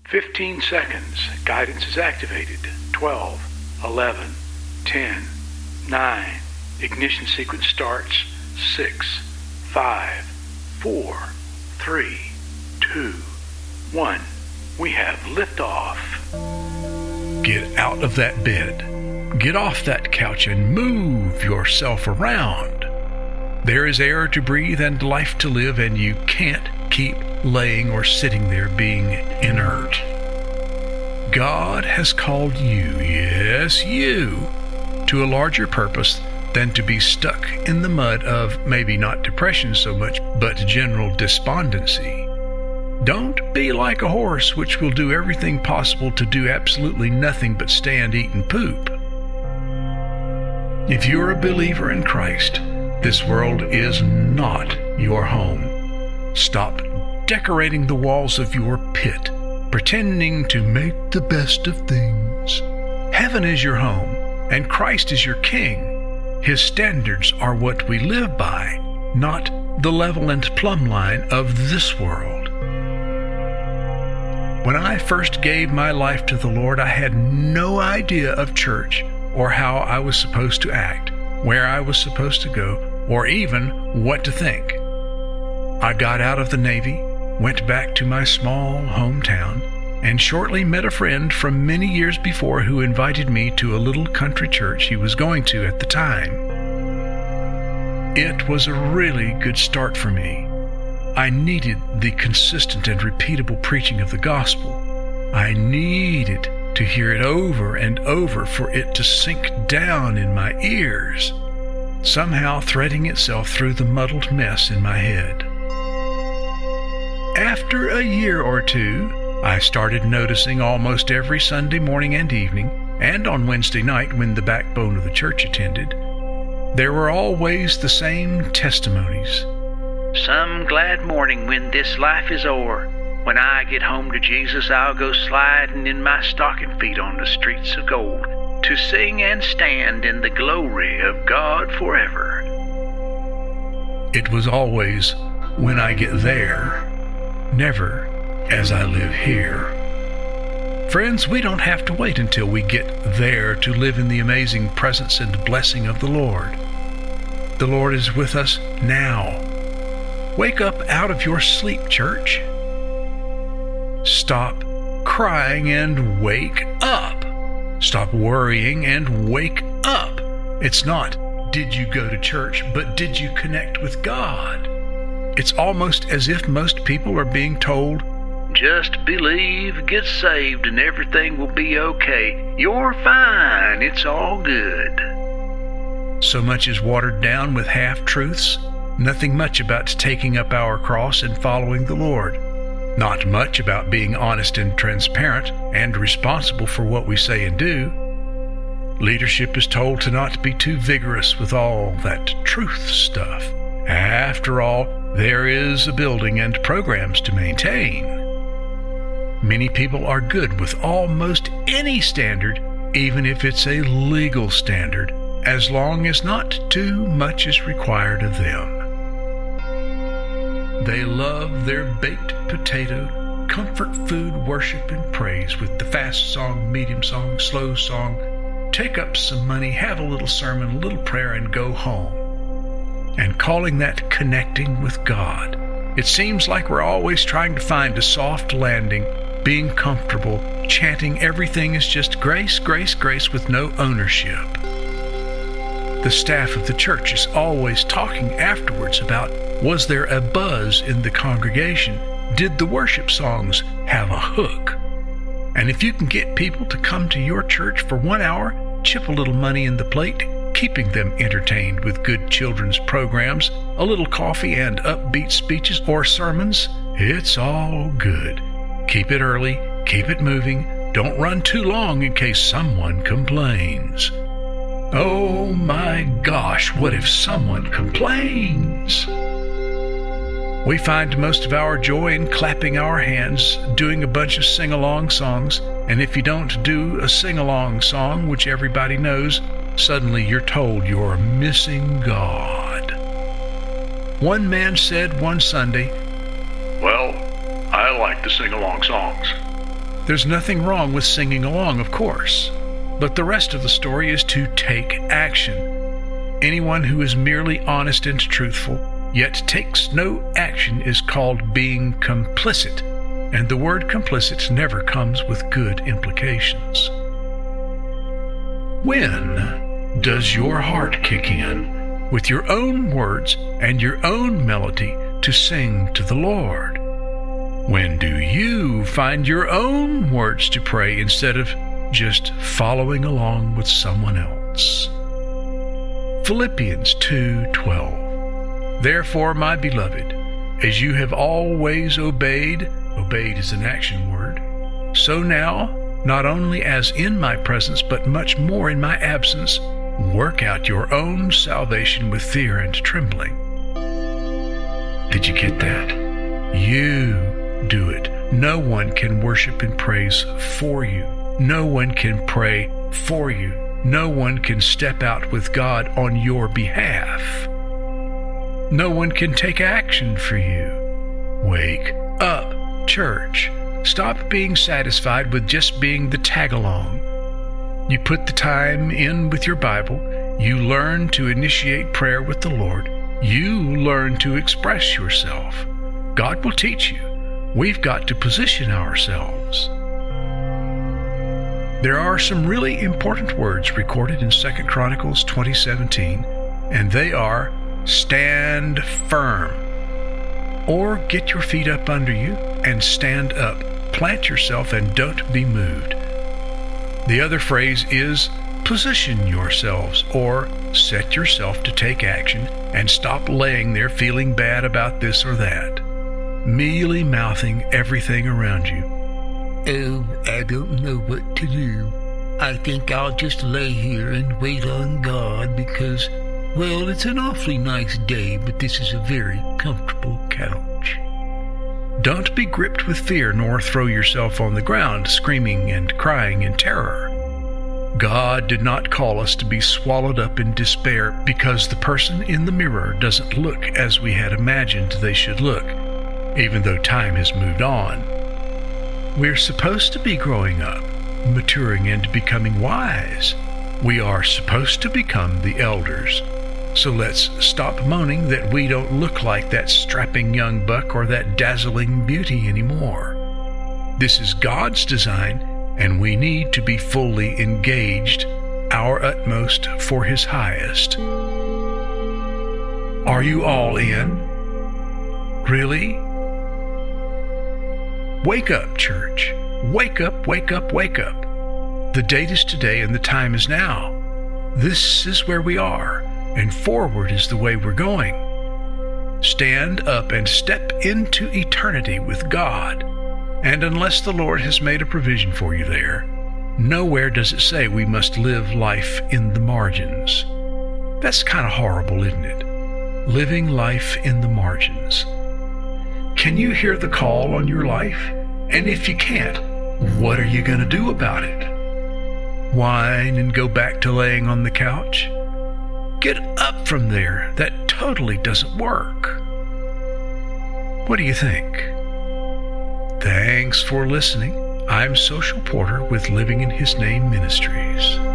15 seconds. Guidance is activated. 12, 11, 10, 9. Ignition sequence starts. 6, 5, 4, 3, 2, 1. We have liftoff. Get out of that bed. Get off that couch and move yourself around. There is air to breathe and life to live, and you can't keep laying or sitting there being inert. God has called you, yes, you, to a larger purpose than to be stuck in the mud of maybe not depression so much, but general despondency. Don't be like a horse which will do everything possible to do absolutely nothing but stand, eat, and poop. If you're a believer in Christ, this world is not your home. Stop decorating the walls of your pit, pretending to make the best of things. Heaven is your home, and Christ is your King. His standards are what we live by, not the level and plumb line of this world. When I first gave my life to the Lord, I had no idea of church or how I was supposed to act, where I was supposed to go, or even what to think. I got out of the Navy, went back to my small hometown, and shortly met a friend from many years before who invited me to a little country church he was going to at the time. It was a really good start for me. I needed the consistent and repeatable preaching of the gospel. I needed to hear it over and over for it to sink down in my ears, somehow threading itself through the muddled mess in my head. After a year or two, I started noticing almost every Sunday morning and evening, and on Wednesday night when the backbone of the church attended, there were always the same testimonies. Some glad morning when this life is o'er, when I get home to Jesus, I'll go sliding in my stocking feet on the streets of gold, to sing and stand in the glory of God forever. It was always, when I get there, never as I live here. Friends, we don't have to wait until we get there to live in the amazing presence and blessing of the Lord. The Lord is with us now. Wake up out of your sleep, church. Stop crying and wake up. Stop worrying and wake up. It's not, did you go to church, but did you connect with God? It's almost as if most people are being told, just believe, get saved, and everything will be okay. You're fine. It's all good. So much is watered down with half-truths. Nothing much about taking up our cross and following the Lord. Not much about being honest and transparent and responsible for what we say and do. Leadership is told to not be too vigorous with all that truth stuff. After all, there is a building and programs to maintain. Many people are good with almost any standard, even if it's a legal standard, as long as not too much is required of them. They love their baked potato, comfort food, worship, and praise with the fast song, medium song, slow song, take up some money, have a little sermon, a little prayer, and go home. And calling that connecting with God. It seems like we're always trying to find a soft landing, being comfortable, chanting everything is just grace, grace, grace with no ownership. The staff of the church is always talking afterwards about, was there a buzz in the congregation? Did the worship songs have a hook? And if you can get people to come to your church for 1 hour, chip a little money in the plate, keeping them entertained with good children's programs, a little coffee and upbeat speeches or sermons, it's all good. Keep it early, keep it moving, don't run too long in case someone complains. Oh my gosh, what if someone complains? We find most of our joy in clapping our hands, doing a bunch of sing-along songs, and if you don't do a sing-along song, which everybody knows, suddenly you're told you're missing God. One man said one Sunday, well, I like to sing along songs. There's nothing wrong with singing along, of course, but the rest of the story is to take action. Anyone who is merely honest and truthful, yet takes no action, is called being complicit, and the word complicit never comes with good implications. When does your heart kick in with your own words and your own melody to sing to the Lord? When do you find your own words to pray instead of just following along with someone else? Philippians 2:12. Therefore, my beloved, as you have always obeyed is an action word, so now, not only as in my presence, but much more in my absence, work out your own salvation with fear and trembling. Did you get that? You do it. No one can worship and praise for you. No one can pray for you. No one can step out with God on your behalf. No one can take action for you. Wake up, church. Stop being satisfied with just being the tag-along. You put the time in with your Bible. You learn to initiate prayer with the Lord. You learn to express yourself. God will teach you. We've got to position ourselves. There are some really important words recorded in 2 Chronicles 20:17, and they are stand firm, or get your feet up under you and stand up. Plant yourself and don't be moved. The other phrase is position yourselves, or set yourself to take action and stop laying there feeling bad about this or that, mealy-mouthing everything around you. Oh, I don't know what to do. I think I'll just lay here and wait on God because, well, it's an awfully nice day, but this is a very comfortable couch. Don't be gripped with fear, nor throw yourself on the ground, screaming and crying in terror. God did not call us to be swallowed up in despair because the person in the mirror doesn't look as we had imagined they should look, even though time has moved on. We're supposed to be growing up, maturing, and becoming wise. We are supposed to become the elders. So let's stop moaning that we don't look like that strapping young buck or that dazzling beauty anymore. This is God's design, and we need to be fully engaged, our utmost for His highest. Are you all in? Really? Wake up, church. Wake up, wake up, wake up. The date is today and the time is now. This is where we are, and forward is the way we're going. Stand up and step into eternity with God. And unless the Lord has made a provision for you there, nowhere does it say we must live life in the margins. That's kind of horrible, isn't it? Living life in the margins. Can you hear the call on your life? And if you can't, what are you going to do about it? Whine and go back to laying on the couch? Get up from there. That totally doesn't work. What do you think? Thanks for listening. I'm Social Porter with Living in His Name Ministries.